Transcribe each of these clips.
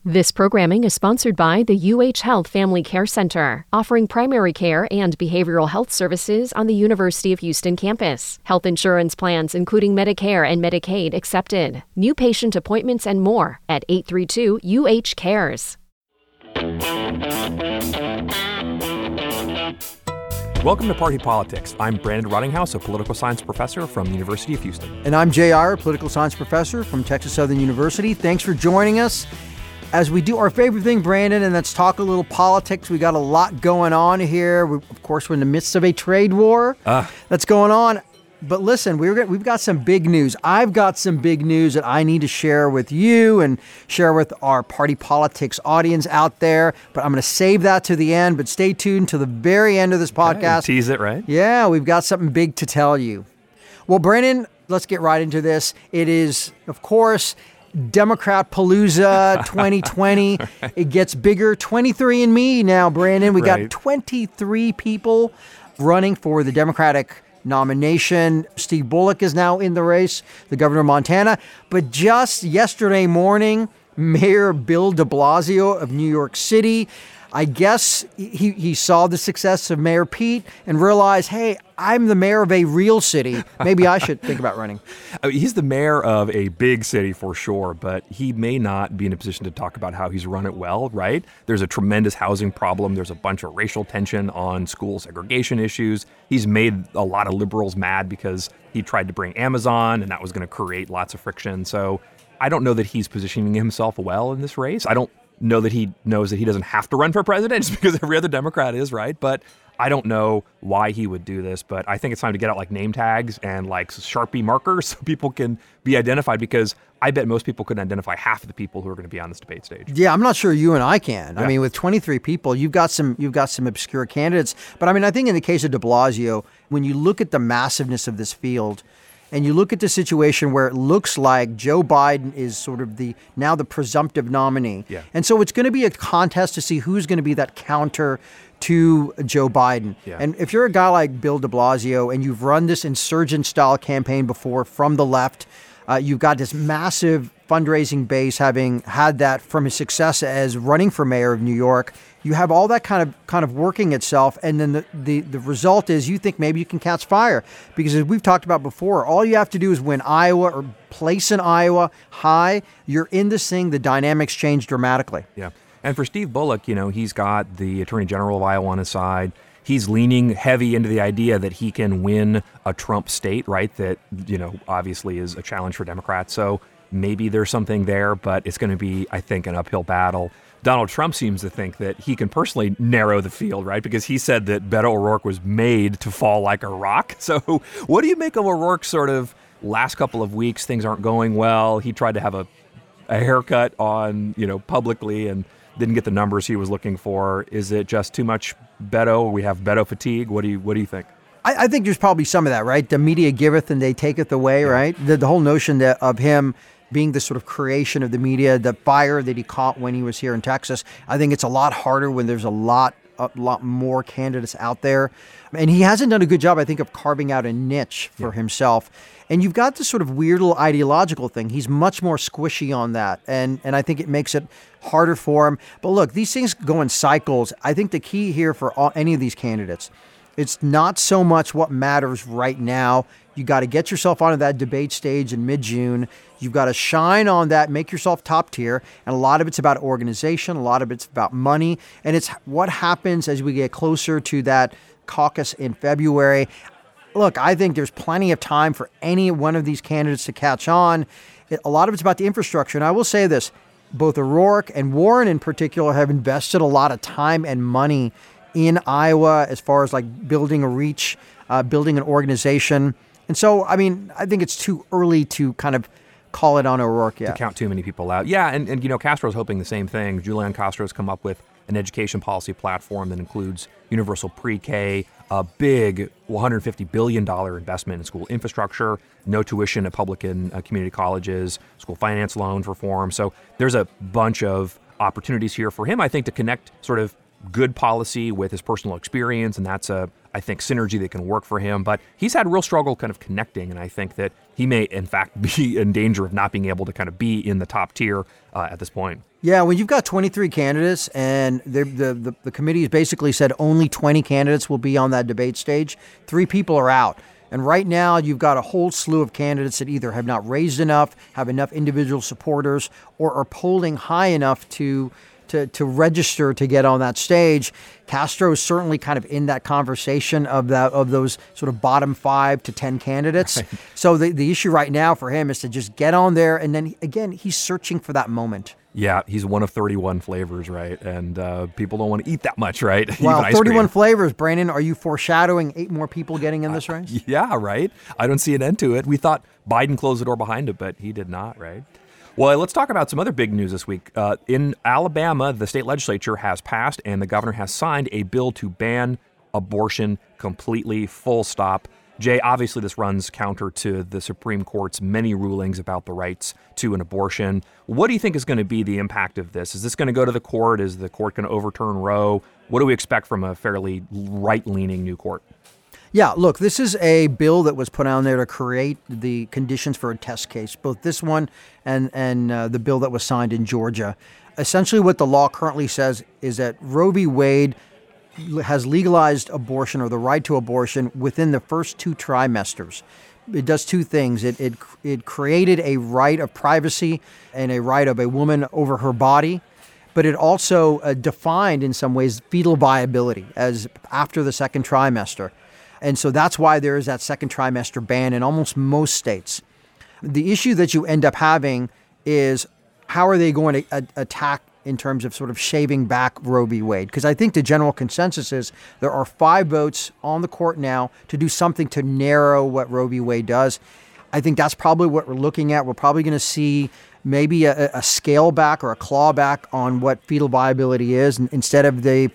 This programming is sponsored by the UH Health Family Care Center, offering primary care and behavioral health services on the University of Houston campus. Health insurance plans, including Medicare and Medicaid, accepted. New patient appointments and more at 832-UH-CARES. Welcome to Party Politics. I'm Brandon Rottinghouse, a political science professor from the University of Houston. And I'm Jay Iyer, political science professor from Texas Southern University. Thanks for joining us as we do our favorite thing, Brandon, and that's talk a little politics. We got a lot going on here. Of course, we're in the midst of a trade war that's going on. But listen, we've got some big news. I've got some big news that I need to share with you and share with our Party Politics audience out there. But I'm going to save that to the end. But stay tuned to the very end of this podcast. Tease it, right? Yeah, we've got something big to tell you. Well, Brandon, let's get right into this. It is, of course, Democrat Palooza 2020. Right. It gets bigger. 23andMe now, Brandon. We got 23 people running for the Democratic nomination. Steve Bullock is now in the race, the governor of Montana. But just yesterday morning, Mayor Bill de Blasio of New York City, I guess he saw the success of Mayor Pete and realized, hey, I'm the mayor of a real city. Maybe I should think about running. I mean, he's the mayor of a big city for sure, but he may not be in a position to talk about how he's run it well, right? There's a tremendous housing problem. There's a bunch of racial tension on school segregation issues. He's made a lot of liberals mad because he tried to bring Amazon, and that was going to create lots of friction. So I don't know that he's positioning himself well in this race. I don't know that he knows that he doesn't have to run for president just because every other Democrat is, right? But I don't know why he would do this, but I think it's time to get out like name tags and like Sharpie markers so people can be identified, because I bet most people couldn't identify half of the people who are going to be on this debate stage. Yeah, I'm not sure you and I can. Yeah. I mean, with 23 people, you've got some obscure candidates. But I mean, I think in the case of de Blasio, when you look at the massiveness of this field, and you look at the situation where it looks like Joe Biden is sort of the presumptive nominee. Yeah. And so it's going to be a contest to see who's going to be that counter to Joe Biden. Yeah. And if you're a guy like Bill de Blasio and you've run this insurgent-style campaign before from the left, you've got this massive fundraising base, having had that from his success as running for mayor of New York. You have all that kind of working itself, and then the result is you think maybe you can catch fire. Because as we've talked about before, all you have to do is win Iowa or place in Iowa high. You're in this thing, the dynamics change dramatically. Yeah. And for Steve Bullock, you know, he's got the Attorney General of Iowa on his side. He's leaning heavy into the idea that he can win a Trump state, right? That, you know, obviously is a challenge for Democrats. So maybe there's something there, but it's going to be, I think, an uphill battle. Donald Trump seems to think that he can personally narrow the field, right? Because he said that Beto O'Rourke was made to fall like a rock. So what do you make of O'Rourke's sort of last couple of weeks? Things aren't going well. He tried to have a haircut on, you know, publicly and didn't get the numbers he was looking for. Is it just too much Beto? We have Beto fatigue. What do you think? I think there's probably some of that, right? The media giveth and they taketh away, right? The whole notion of him being the sort of creation of the media, the fire that he caught when he was here in Texas. I think it's a lot harder when there's a lot more candidates out there. And he hasn't done a good job, I think, of carving out a niche for himself. And you've got this sort of weird little ideological thing. He's much more squishy on that. And I think it makes it harder for him. But look, these things go in cycles. I think the key here for any of these candidates, it's not so much what matters right now. You got to get yourself onto that debate stage in mid-June. You've got to shine on that, make yourself top tier. And a lot of it's about organization. A lot of it's about money. And it's what happens as we get closer to that caucus in February. Look, I think there's plenty of time for any one of these candidates to catch on. A lot of it's about the infrastructure. And I will say this, both O'Rourke and Warren in particular have invested a lot of time and money in Iowa as far as like building a reach, building an organization. And so, I mean, I think it's too early to kind of call it on O'Rourke yet. To count too many people out. Yeah, and you know, Castro's hoping the same thing. Julian Castro's come up with an education policy platform that includes universal pre-K, a big $150 billion investment in school infrastructure, no tuition at public and community colleges, school finance loan reform. So there's a bunch of opportunities here for him, I think, to connect sort of good policy with his personal experience, and that's I think, synergy that can work for him. But he's had real struggle kind of connecting, and I think that he may, in fact, be in danger of not being able to kind of be in the top tier at this point. Yeah, when you've got 23 candidates and the committee has basically said only 20 candidates will be on that debate stage, 3 people are out. And right now, you've got a whole slew of candidates that either have not raised enough, have enough individual supporters, or are polling high enough to register to get on that stage. Castro is certainly kind of in that conversation of those sort of bottom 5 to 10 candidates. Right. So the issue right now for him is to just get on there, and then again, he's searching for that moment. Yeah, he's one of 31 flavors, right? And people don't want to eat that much, right? Wow, 31 flavors. Brandon, are you foreshadowing 8 more people getting in this race? Yeah, right. I don't see an end to it. We thought Biden closed the door behind it, but he did not, right? Well, let's talk about some other big news this week. In Alabama, the state legislature has passed and the governor has signed a bill to ban abortion completely, full stop. Jay, obviously this runs counter to the Supreme Court's many rulings about the rights to an abortion. What do you think is going to be the impact of this? Is this going to go to the court? Is the court going to overturn Roe? What do we expect from a fairly right-leaning new court? Yeah, look, this is a bill that was put on there to create the conditions for a test case, both this one and the bill that was signed in Georgia. Essentially what the law currently says is that Roe v. Wade has legalized abortion or the right to abortion within the first 2 trimesters. It does 2 things. It created a right of privacy and a right of a woman over her body, but it also defined in some ways fetal viability as after the 2nd trimester. And so that's why there is that 2nd trimester ban in almost most states. The issue that you end up having is how are they going to attack in terms of sort of shaving back Roe v. Wade? Because I think the general consensus is there are 5 votes on the court now to do something to narrow what Roe v. Wade does. I think that's probably what we're looking at. We're probably going to see maybe a scale back or a claw back on what fetal viability is. And instead of the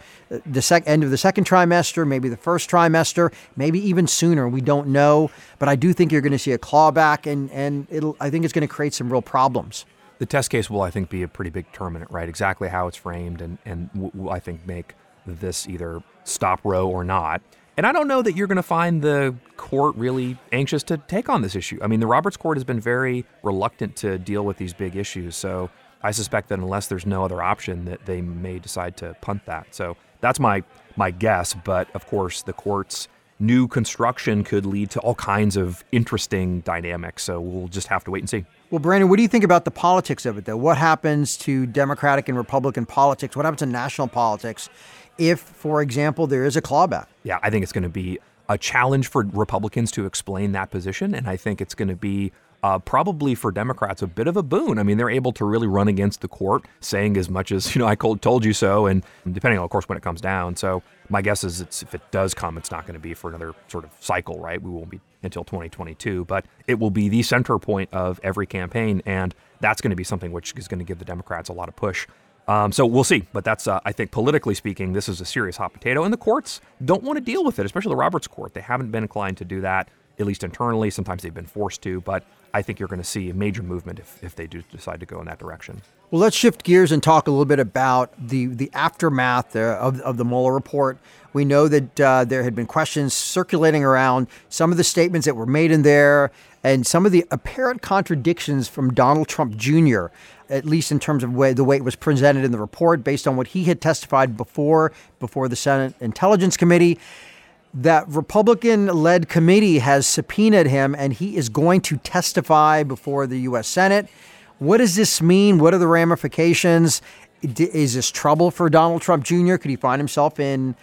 end of the 2nd trimester, maybe the 1st trimester, maybe even sooner. We don't know. But I do think you're going to see a clawback, and I think it's going to create some real problems. The test case will, I think, be a pretty big determinant, right? Exactly how it's framed and will, I think, make this either stop Roe or not. And I don't know that you're going to find the court really anxious to take on this issue. I mean, the Roberts Court has been very reluctant to deal with these big issues. So I suspect that unless there's no other option, that they may decide to punt that. So that's my guess. But of course, the court's new construction could lead to all kinds of interesting dynamics. So we'll just have to wait and see. Well, Brandon, what do you think about the politics of it, though? What happens to Democratic and Republican politics? What happens to national politics if, for example, there is a clawback? Yeah, I think it's going to be a challenge for Republicans to explain that position. And I think it's going to be probably for Democrats a bit of a boon. I mean, they're able to really run against the court, saying as much as, I told you so, and depending on, of course, when it comes down. So my guess is if it does come, it's not going to be for another sort of cycle, right? We won't be until 2022, but it will be the center point of every campaign, and that's going to be something which is going to give the Democrats a lot of push. So we'll see, but that's, I think, politically speaking, this is a serious hot potato, and the courts don't want to deal with it, especially the Roberts Court. They haven't been inclined to do that, at least internally. Sometimes they've been forced to, but I think you're going to see a major movement if they do decide to go in that direction. Well, let's shift gears and talk a little bit about the aftermath of the Mueller report. We know that there had been questions circulating around some of the statements that were made in there and some of the apparent contradictions from Donald Trump Jr., at least in terms of the way it was presented in the report based on what he had testified before the Senate Intelligence Committee. That Republican-led committee has subpoenaed him, and he is going to testify before the U.S. Senate. What does this mean? What are the ramifications? Is this trouble for Donald Trump Jr.? Could he find himself in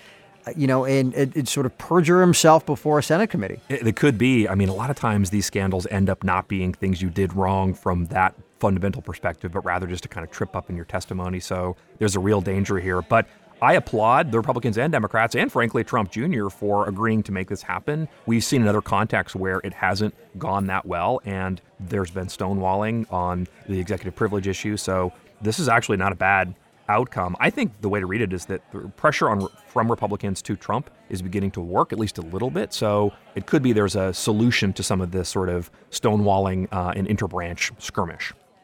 sort of perjure himself before a Senate committee? It could be. I mean, a lot of times these scandals end up not being things you did wrong from that fundamental perspective, but rather just to kind of trip up in your testimony. So there's a real danger here. But I applaud the Republicans and Democrats and, frankly, Trump Jr. for agreeing to make this happen. We've seen in other contexts where it hasn't gone that well, and there's been stonewalling on the executive privilege issue. So this is actually not a bad outcome. I think the way to read it is that the pressure from Republicans to Trump is beginning to work, at least a little bit. So it could be there's a solution to some of this sort of stonewalling and interbranch skirmish.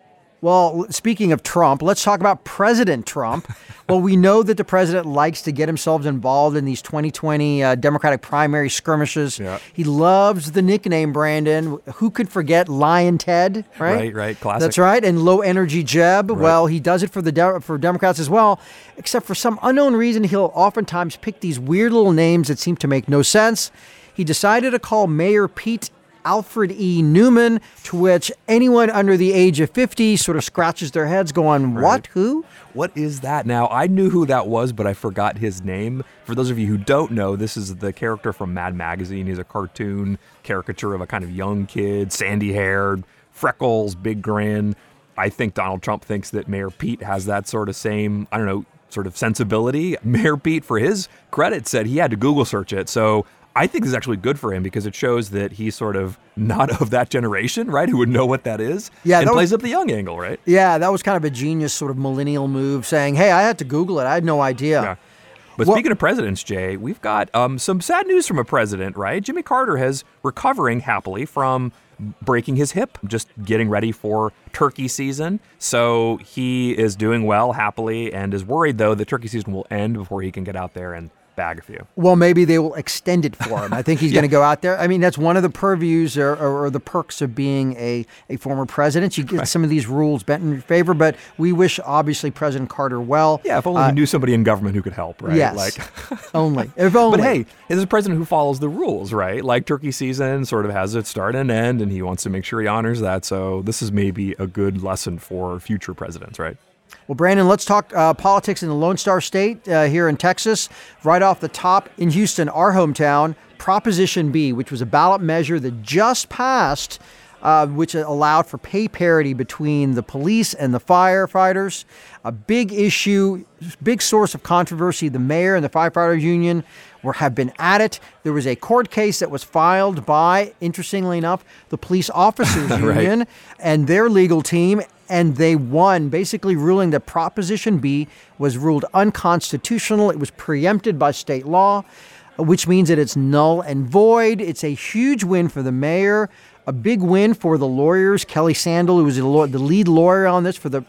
Well, speaking of Trump, let's talk about President Trump. Well, we know that the president likes to get himself involved in these 2020 Democratic primary skirmishes. Yeah. He loves the nickname, Brandon. Who could forget Lion Ted, right? Right, classic. That's right, and Low Energy Jeb. Right. Well, he does it for for Democrats as well, except for some unknown reason, he'll oftentimes pick these weird little names that seem to make no sense. He decided to call Mayor Pete Alfred E. Newman, to which anyone under the age of 50 sort of scratches their heads going, what, who? What is that? Now, I knew who that was, but I forgot his name. For those of you who don't know, this is the character from Mad Magazine. He's a cartoon caricature of a kind of young kid, sandy-haired, freckles, big grin. I think Donald Trump thinks that Mayor Pete has that sort of same, sort of sensibility. Mayor Pete, for his credit, said he had to Google search it. So I think this is actually good for him because it shows that he's sort of not of that generation, right? Who would know what that is. Yeah, and plays up the young angle, right? Yeah, that was kind of a genius sort of millennial move saying, hey, I had to Google it. I had no idea. Yeah. But speaking of presidents, Jay, we've got some sad news from a president, right? Jimmy Carter is recovering happily from breaking his hip, just getting ready for turkey season. So he is doing well happily and is worried, though, that turkey season will end before he can get out there and bag a few. Well, maybe they will extend it for him. I think he's going to go out there. I mean, that's one of the purviews or the perks of being a former president. You get some of these rules bent in your favor, but we wish, obviously, President Carter well. Yeah, if only he knew somebody in government who could help, right? Yes, only. If only. But hey, there's a president who follows the rules, right? Like turkey season sort of has its start and end, and he wants to make sure he honors that. So this is maybe a good lesson for future presidents, right? Well, Brandon, let's talk politics in the Lone Star State here in Texas. Right off the top in Houston, our hometown, Proposition B, which was a ballot measure that just passed, which allowed for pay parity between the police and the firefighters. A big issue, big source of controversy. The mayor and the firefighters union have been at it. There was a court case that was filed by, interestingly enough, the police officers union right. and their legal team. And they won, basically ruling that Proposition B was ruled unconstitutional. It was preempted by state law, which means that it's null and void. It's a huge win for the mayor, a big win for the lawyers. Kelly Sandel, who was the lead lawyer on this for the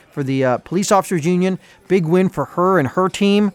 police officers union, big win for her and her team.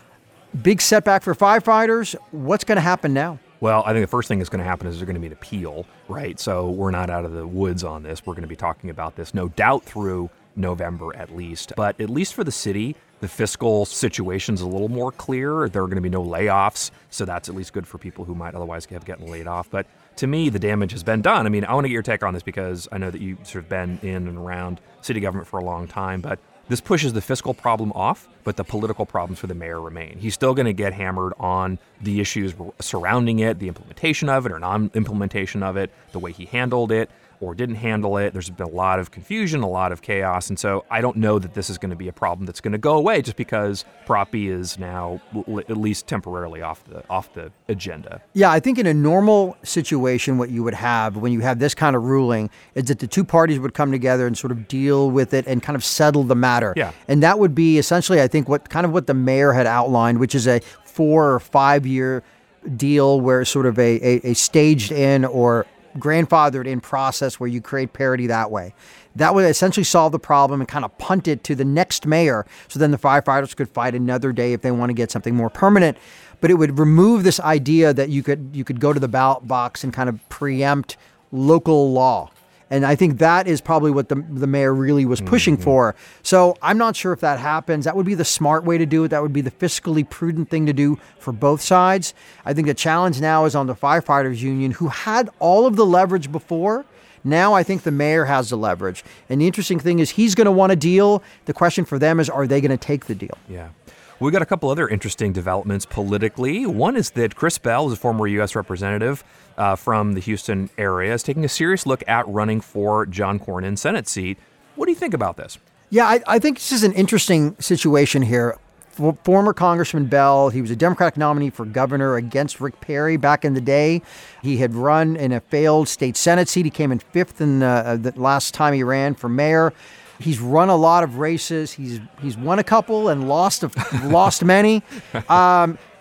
Big setback for firefighters. What's going to happen now? Well, I think the first thing that's going to happen is there's going to be an appeal, right? So we're not out of the woods on this. We're going to be talking about this, no doubt, through November at least. But at least for the city, the fiscal situation's a little more clear. There are going to be no layoffs, so that's at least good for people who might otherwise have gotten laid off. But to me, the damage has been done. I mean, I want to get your take on this because I know that you've sort of been in and around city government for a long time, but this pushes the fiscal problem off, but the political problems for the mayor remain. He's still going to get hammered on the issues surrounding it, the implementation of it or non-implementation of it, the way he handled it or didn't handle it. There's been a lot of confusion, a lot of chaos, and so I don't know that this is going to be a problem that's going to go away just because Prop B is now at least temporarily off the agenda. Yeah, I think in a normal situation, what you would have when you have this kind of ruling is that the two parties would come together and sort of deal with it and kind of settle the matter. Yeah. And that would be essentially, I think, what the mayor had outlined, which is a 4 or 5 year deal where sort of a staged in or grandfathered in process where you create parity that way. That would essentially solve the problem and kind of punt it to the next mayor. So then the firefighters could fight another day if they want to get something more permanent. But it would remove this idea that you could go to the ballot box and kind of preempt local law. And I think that is probably what the mayor really was pushing for. So I'm not sure if that happens. That would be the smart way to do it. That would be the fiscally prudent thing to do for both sides. I think the challenge now is on the firefighters union, who had all of the leverage before. Now I think the mayor has the leverage. And the interesting thing is he's going to want a deal. The question for them is, are they going to take the deal? Yeah. We got a couple other interesting developments politically. One is that Chris Bell, who's a former U.S. representative from the Houston area, is taking a serious look at running for John Cornyn's Senate seat. What do you think about this? Yeah, I think this is an interesting situation here. Former Congressman Bell, he was a Democratic nominee for governor against Rick Perry back in the day. He had run in a failed state Senate seat. He came in 5th in the last time he ran for mayor. He's run a lot of races. He's won a couple and lost many.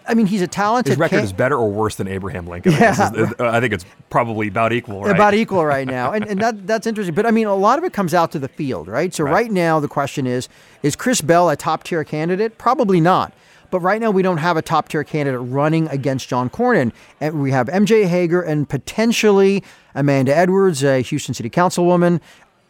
I mean, he's a talented. His record is better or worse than Abraham Lincoln. Yeah. I think it's probably about equal, right? About equal right now. And that's interesting. But I mean, a lot of it comes out to the field, right? So right now, the question is Chris Bell a top-tier candidate? Probably not. But right now, we don't have a top-tier candidate running against John Cornyn. And we have MJ Hager and potentially Amanda Edwards, a Houston City Councilwoman,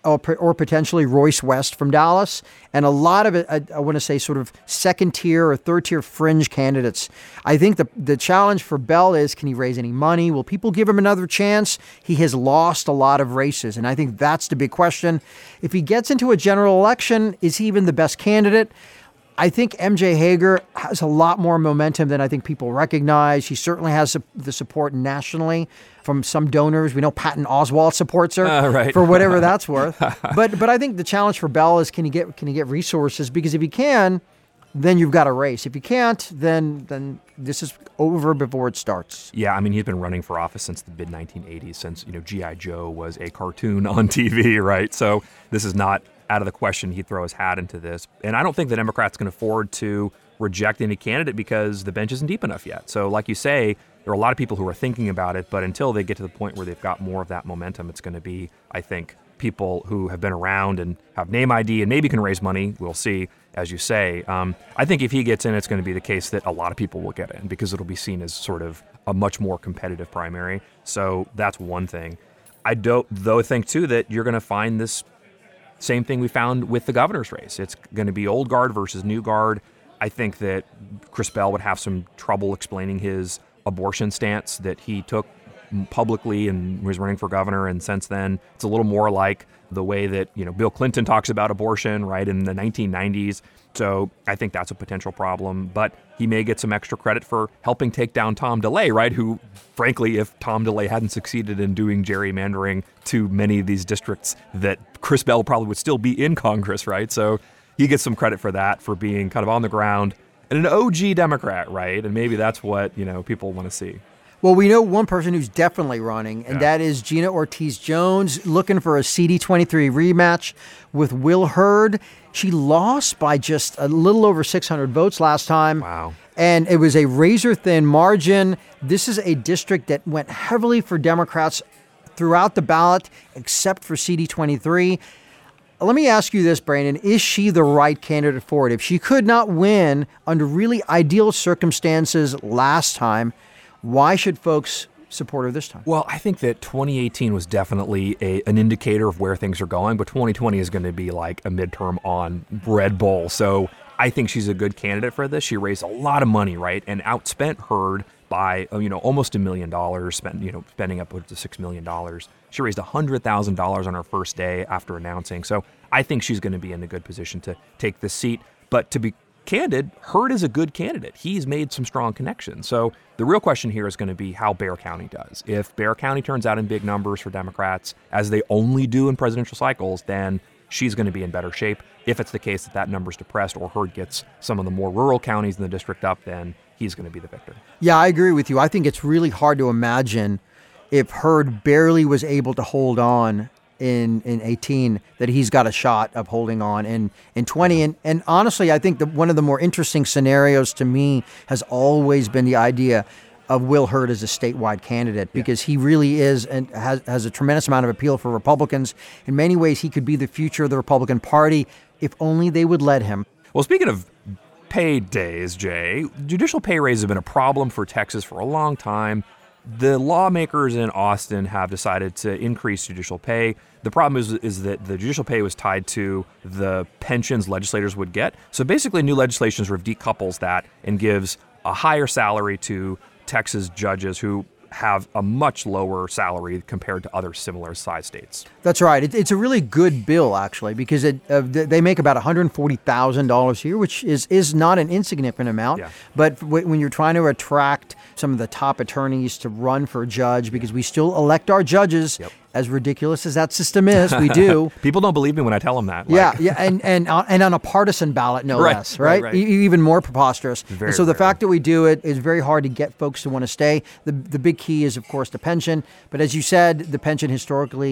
or potentially Royce West from Dallas. And a lot of it, I want to say, sort of second-tier or third-tier fringe candidates. I think the challenge for Bell is, can he raise any money? Will people give him another chance? He has lost a lot of races, and I think that's the big question. If he gets into a general election, is he even the best candidate? I think MJ Hager has a lot more momentum than I think people recognize. He certainly has the support nationally from some donors. We know Patton Oswalt supports her for whatever that's worth. But I think the challenge for Bell is, can he get resources? Because if he can, then you've got a race. If you can't, then this is over before it starts. Yeah, I mean, he's been running for office since the mid-1980s, since G.I. Joe was a cartoon on TV, right? So this is not out of the question he'd throw his hat into this. And I don't think the Democrats can afford to reject any candidate because the bench isn't deep enough yet. So like you say, there are a lot of people who are thinking about it, but until they get to the point where they've got more of that momentum, it's going to be, I think, people who have been around and have name ID and maybe can raise money. We'll see, as you say. I think if he gets in, it's going to be the case that a lot of people will get in because it'll be seen as sort of a much more competitive primary. So that's one thing. I don't, though, think, too, that you're going to find this same thing we found with the governor's race. It's going to be old guard versus new guard. I think that Chris Bell would have some trouble explaining his abortion stance that he took publicly and was running for governor. And since then, it's a little more like the way that, Bill Clinton talks about abortion, right, in the 1990s. So I think that's a potential problem. But he may get some extra credit for helping take down Tom DeLay, right, who, frankly, if Tom DeLay hadn't succeeded in doing gerrymandering to many of these districts, that Chris Bell probably would still be in Congress, right? So he gets some credit for that, for being kind of on the ground and an OG Democrat, right? And maybe that's what, people want to see. Well, we know one person who's definitely running, and that is Gina Ortiz-Jones, looking for a CD23 rematch with Will Hurd. She lost by just a little over 600 votes last time. Wow. And it was a razor-thin margin. This is a district that went heavily for Democrats throughout the ballot, except for CD23. Let me ask you this, Brandon. Is she the right candidate for it? If she could not win under really ideal circumstances last time, why should folks support her this time? Well, I think that 2018 was definitely an indicator of where things are going, but 2020 is going to be like a midterm on Red Bull. So I think she's a good candidate for this. She raised a lot of money, right, and outspent Hurd by almost $1 million, spending upwards of $6 million. She raised $100,000 on her first day after announcing. So I think she's going to be in a good position to take this seat. But to be candid, Hurd is a good candidate. He's made some strong connections. So the real question here is going to be how Bexar County does. If Bexar County turns out in big numbers for Democrats, as they only do in presidential cycles, then she's going to be in better shape. If it's the case that that number's depressed or Hurd gets some of the more rural counties in the district up, then he's going to be the victor. Yeah, I agree with you. I think it's really hard to imagine if Hurd barely was able to hold on in 18, that he's got a shot of holding on in 20. And honestly, I think that one of the more interesting scenarios to me has always been the idea of Will Hurd as a statewide candidate, because he really is and has a tremendous amount of appeal for Republicans. In many ways, he could be the future of the Republican Party if only they would let him. Well, speaking of pay days, Jay, judicial pay raises have been a problem for Texas for a long time. The lawmakers in Austin have decided to increase judicial pay. The problem is that the judicial pay was tied to the pensions legislators would get. So basically, new legislation sort of decouples that and gives a higher salary to Texas judges who have a much lower salary compared to other similar sized states. That's right. It's a really good bill, actually, because they make about $140,000 a year, which is not an insignificant amount. Yeah. But when you're trying to attract some of the top attorneys to run for a judge, because we still elect our judges, as ridiculous as that system is, we do. People don't believe me when I tell them that. And on a partisan ballot, no less, right? Even more preposterous. Very and so the rare. fact that we do it is very hard to get folks to want to stay. The big key is, of course, the pension. But as you said, the pension historically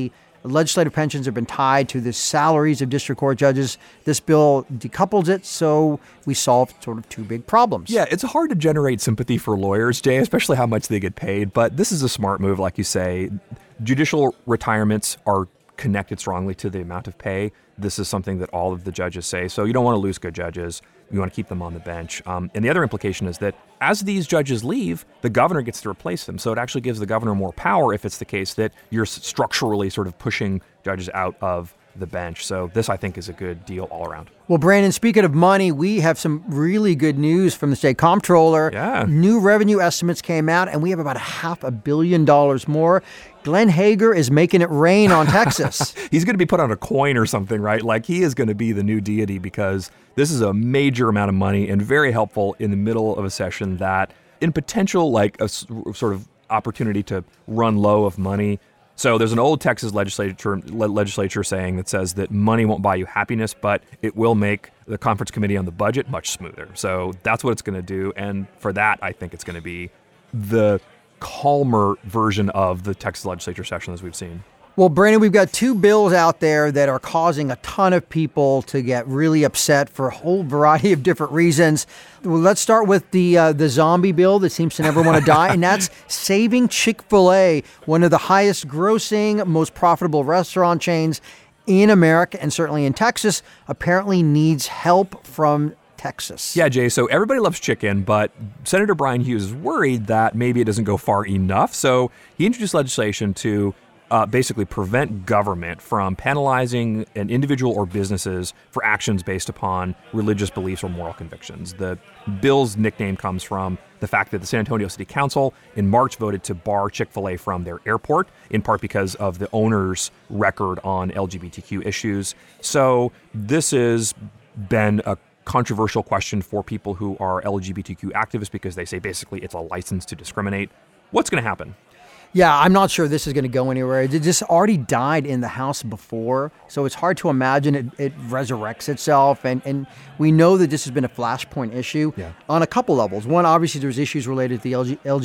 Legislative pensions have been tied to the salaries of district court judges. This bill decouples it, so we solve sort of two big problems. Yeah, it's hard to generate sympathy for lawyers, Jay, especially how much they get paid. But this is a smart move, like you say. Judicial retirements are connected strongly to the amount of pay. This is something that all of the judges say. So you don't want to lose good judges. You want to keep them on the bench. And the other implication is that as these judges leave, the governor gets to replace them. So it actually gives the governor more power if it's the case that you're structurally sort of pushing judges out of the bench. So this, I think, is a good deal all around. Well, Brandon, speaking of money, we have some really good news from the state comptroller. Yeah. New revenue estimates came out, and we have about $500 million more. Glenn Hager is making it rain on Texas. He's going to be put on a coin or something, right? Like he is going to be the new deity because this is a major amount of money and very helpful in the middle of a session that in potential like a sort of opportunity to run low of money. So there's an old Texas legislature saying that says that money won't buy you happiness, but it will make the conference committee on the budget much smoother. So that's what it's going to do. And for that, I think it's going to be the calmer version of the Texas legislature session as we've seen. Well, Brandon, we've got two bills out there that are causing a ton of people to get really upset for a whole variety of different reasons. Well, let's start with the zombie bill that seems to never want to die, and that's saving Chick-fil-A, one of the highest grossing, most profitable restaurant chains in America and certainly in Texas, apparently needs help from Texas. Yeah, Jay, so everybody loves chicken, but Senator Brian Hughes is worried that maybe it doesn't go far enough. So he introduced legislation to basically prevent government from penalizing an individual or businesses for actions based upon religious beliefs or moral convictions. The bill's nickname comes from the fact that the San Antonio City Council in March voted to bar Chick-fil-A from their airport, in part because of the owner's record on LGBTQ issues. So this has been a controversial question for people who are LGBTQ activists because they say basically it's a license to discriminate. What's going to happen? Yeah, I'm not sure this is going to go anywhere. It just already died in the House before, so it's hard to imagine it resurrects itself. And we know that this has been a flashpoint issue on a couple levels. One, obviously, there's issues related to the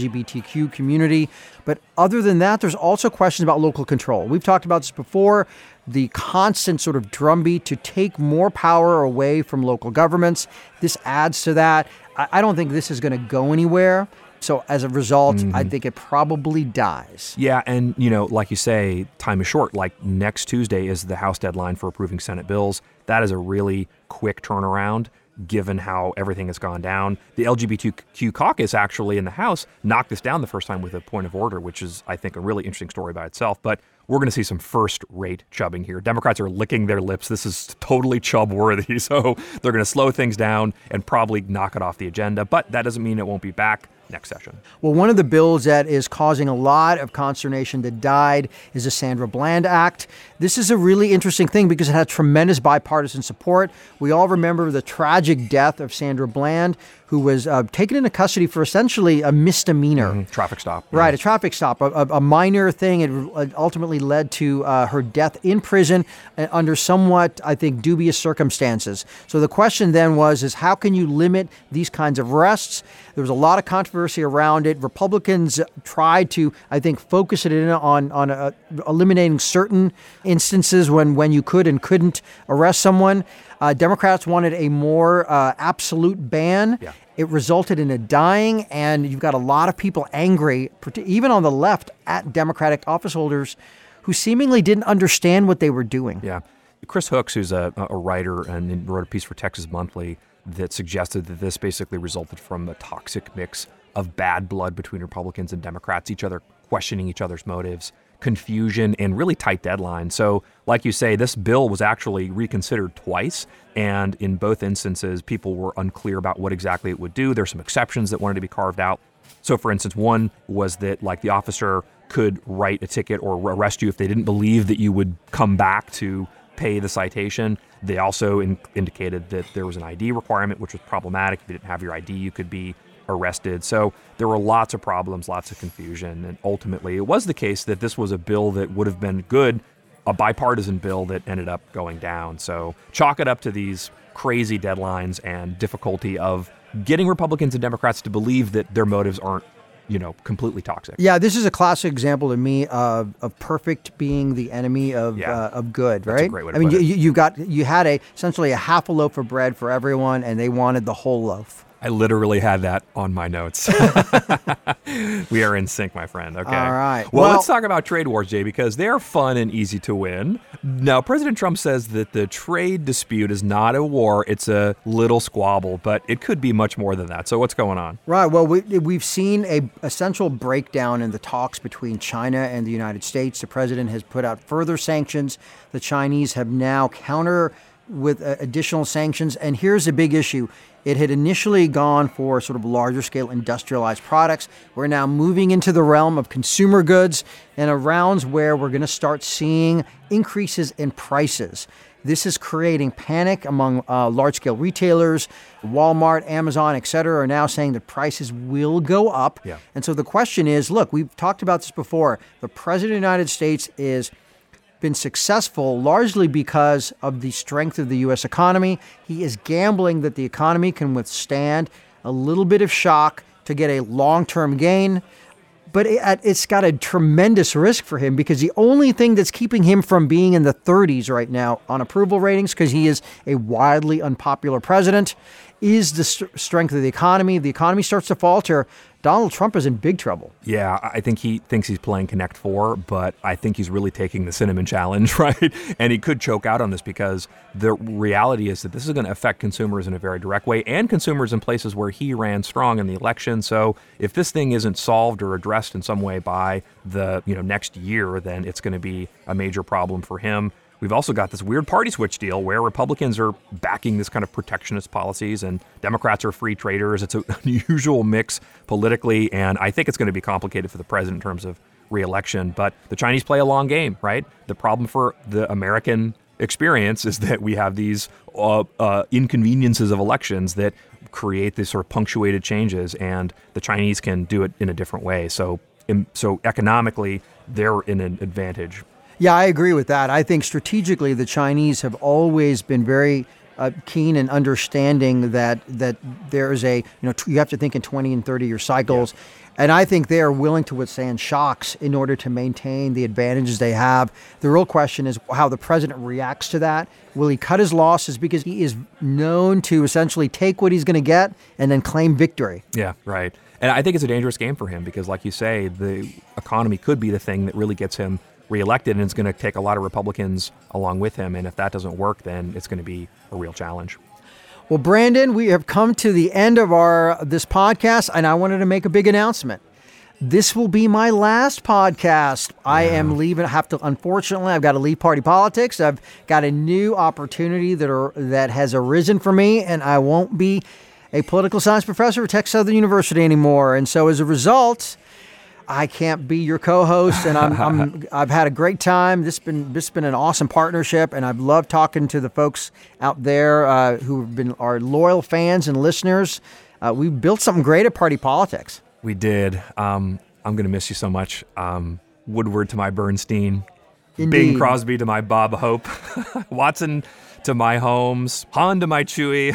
LGBTQ community. But other than that, there's also questions about local control. We've talked about this before, the constant sort of drumbeat to take more power away from local governments. This adds to that. I don't think this is going to go anywhere. So as a result, I think it probably dies. Yeah, and, you know, like you say, time is short. Like next Tuesday is the House deadline for approving Senate bills. That is a really quick turnaround, given how everything has gone down. The LGBTQ caucus actually in the House knocked this down the first time with a point of order, which is, I think, a really interesting story by itself. But we're going to see some first-rate chubbing here. Democrats are licking their lips. This is totally Chubb-worthy, so they're going to slow things down and probably knock it off the agenda. But that doesn't mean it won't be back next session. Well, one of the bills that is causing a lot of consternation that died is the Sandra Bland Act. This is a really interesting thing because it had tremendous bipartisan support. We all remember the tragic death of Sandra Bland, who was taken into custody for essentially a misdemeanor. Traffic stop. Right, a traffic stop, a minor thing. It ultimately led to her death in prison under somewhat, I think, dubious circumstances. So the question then is how can you limit these kinds of arrests? There was a lot of controversy around it. Republicans tried to, I think, focus it in on eliminating certain instances when you could and couldn't arrest someone. Democrats wanted a more absolute ban. Yeah. It resulted in a dying, and you've got a lot of people angry, even on the left, at Democratic office holders who seemingly didn't understand what they were doing. Yeah. Chris Hooks, who's a writer and wrote a piece for Texas Monthly that suggested that this basically resulted from a toxic mix of bad blood between Republicans and Democrats, each other questioning each other's motives, confusion, and really tight deadlines. So, like you say, this bill was actually reconsidered twice, and in both instances, people were unclear about what exactly it would do. There's some exceptions that wanted to be carved out. So, for instance, one was that, like, the officer could write a ticket or arrest you if they didn't believe that you would come back to pay the citation. They also indicated that there was an ID requirement, which was problematic. If you didn't have your ID, you could be arrested. So there were lots of problems, lots of confusion. And ultimately, it was the case that this was a bill that would have been good, a bipartisan bill that ended up going down. So chalk it up to these crazy deadlines and difficulty of getting Republicans and Democrats to believe that their motives aren't completely toxic. Yeah, this is a classic example to me of perfect being the enemy of good, right? That's a great way to put it. You had essentially a half a loaf of bread for everyone, and they wanted the whole loaf. I literally had that on my notes. We are in sync, my friend. Okay. All right. Well, let's talk about trade wars, Jay, because they're fun and easy to win. Now, President Trump says that the trade dispute is not a war. It's a little squabble, but it could be much more than that. So what's going on? Right. Well, we've seen a essential breakdown in the talks between China and the United States. The president has put out further sanctions. The Chinese have now counter with additional sanctions. And here's a big issue. It had initially gone for sort of larger scale industrialized products. We're now moving into the realm of consumer goods and arounds where we're going to start seeing increases in prices. This is creating panic among large scale retailers. Walmart, Amazon, et cetera, are now saying that prices will go up. Yeah. And so the question is, look, we've talked about this before. The president of the United States is been successful largely because of the strength of the U.S. economy. He is gambling that the economy can withstand a little bit of shock to get a long-term gain. But it's got a tremendous risk for him because the only thing that's keeping him from being in the 30s right now on approval ratings, because he is a wildly unpopular president, is the strength of the economy. If the economy starts to falter, Donald Trump is in big trouble. Yeah, I think he thinks he's playing Connect 4, but I think he's really taking the cinnamon challenge, right? And he could choke out on this because the reality is that this is going to affect consumers in a very direct way and consumers in places where he ran strong in the election. So if this thing isn't solved or addressed in some way by the next year, then it's going to be a major problem for him. We've also got this weird party switch deal where Republicans are backing this kind of protectionist policies and Democrats are free traders. It's an unusual mix politically, and I think it's going to be complicated for the president in terms of re-election. But the Chinese play a long game, right? The problem for the American experience is that we have these inconveniences of elections that create these sort of punctuated changes, and the Chinese can do it in a different way. So economically, they're in an advantage. Yeah, I agree with that. I think strategically, the Chinese have always been very keen in understanding that there is you have to think in 20 and 30 year cycles. Yeah. And I think they are willing to withstand shocks in order to maintain the advantages they have. The real question is how the president reacts to that. Will he cut his losses? Because he is known to essentially take what he's going to get and then claim victory. Yeah, right. And I think it's a dangerous game for him because, like you say, the economy could be the thing that really gets him reelected, and it's going to take a lot of Republicans along with him. And if that doesn't work, then it's going to be a real challenge. Well, Brandon, we have come to the end of this podcast, and I wanted to make a big announcement. This will be my last podcast. I am leaving. Unfortunately, I've got to leave party politics. I've got a new opportunity that has arisen for me, and I won't be a political science professor at Texas Southern University anymore. And so as a result, I can't be your co-host, and I've had a great time. This has been an awesome partnership, and I've loved talking to the folks out there who have been our loyal fans and listeners. We've built something great at Party Politics. We did. I'm going to miss you so much. Woodward to my Bernstein, Indeed. Bing Crosby to my Bob Hope, Watson to my Holmes, Hahn to my Chewy.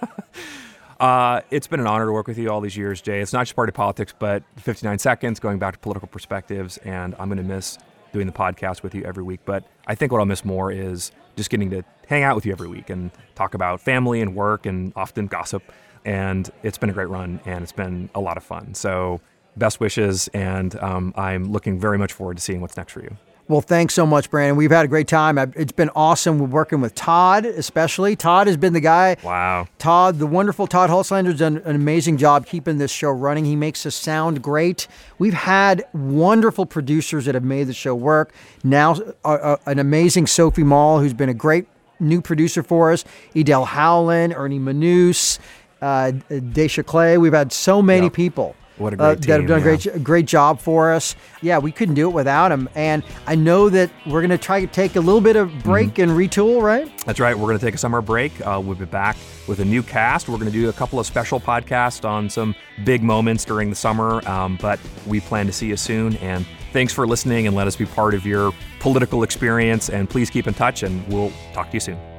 It's been an honor to work with you all these years, Jay. It's not just Party Politics, but 59 Seconds, going back to political perspectives, and I'm going to miss doing the podcast with you every week. But I think what I'll miss more is just getting to hang out with you every week and talk about family and work and often gossip. And it's been a great run, and it's been a lot of fun. So best wishes, and I'm looking very much forward to seeing what's next for you. Well, thanks so much, Brandon. We've had a great time. It's been awesome working with Todd, especially. Todd has been the guy. Wow. Todd, the wonderful Todd Hulslander, has done an amazing job keeping this show running. He makes us sound great. We've had wonderful producers that have made the show work. Now, an amazing Sophie Mall, who's been a great new producer for us. Edel Howland, Ernie Manous, Daisha Clay. We've had so many people. What a great team. That have done a great job for us. Yeah, we couldn't do it without him. And I know that we're going to try to take a little bit of break and retool, right? That's right. We're going to take a summer break. We'll be back with a new cast. We're going to do a couple of special podcasts on some big moments during the summer. But we plan to see you soon. And thanks for listening, and let us be part of your political experience. And please keep in touch, and we'll talk to you soon.